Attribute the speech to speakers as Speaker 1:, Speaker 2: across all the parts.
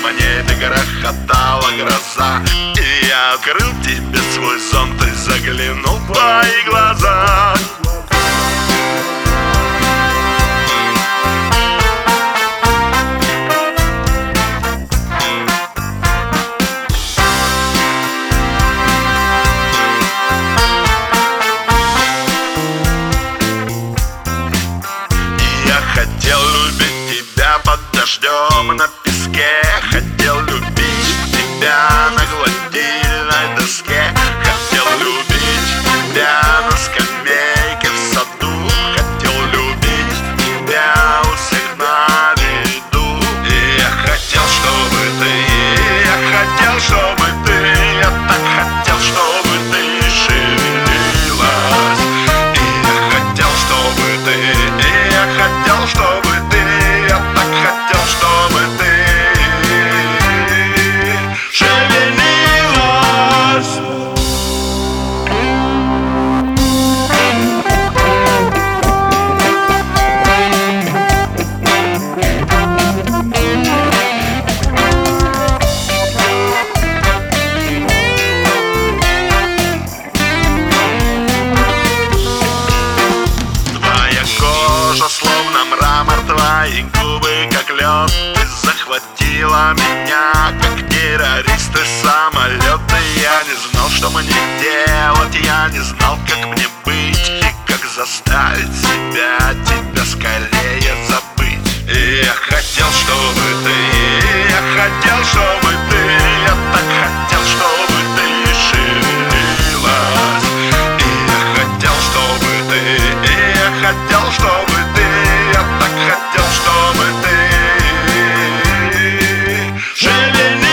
Speaker 1: черном небе грохотала гроза, и я открыл тебе свой зонт и заглянул в твои глаза. Хотел любить тебя под дождем на песке, хотел любить тебя на гладильной доске, хотел любить тебя на скамейке в саду, хотел любить тебя у всех на виду. И я хотел, чтобы ты, я хотел, чтобы ты, я так хотел, чтобы ты шевелилась. И я хотел, чтобы ты, я хотел, чтобы ты, я так хотел, чтобы ты шевелилась. Твоя кожа словно мрамор, твои губы как лед. Ты захватила меня, как террорист и самолет. И я не знал, что мне делать, я не знал, как мне быть и как заставить себя тебя скорее забыть. И я хотел, чтобы ты, я хотел, чтобы ты, я так хотел, чтобы ты шевелилась. И я хотел, чтобы ты, я хотел, чтобы ты, я так хотел, чтобы ты шевелилась.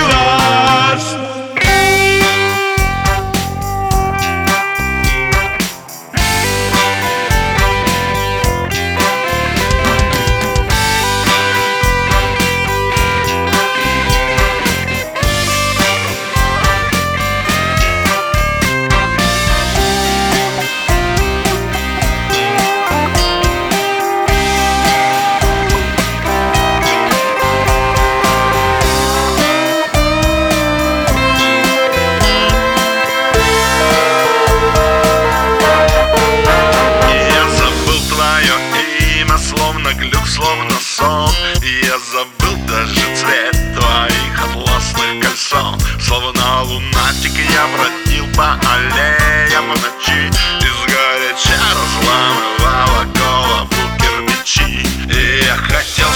Speaker 1: Словно глюк, словно сон. И я забыл даже цвет твоих атласных кольцон. Словно лунатик я бродил по аллеям в ночи, из горяча разламывала голову кирпичи. И я хотел,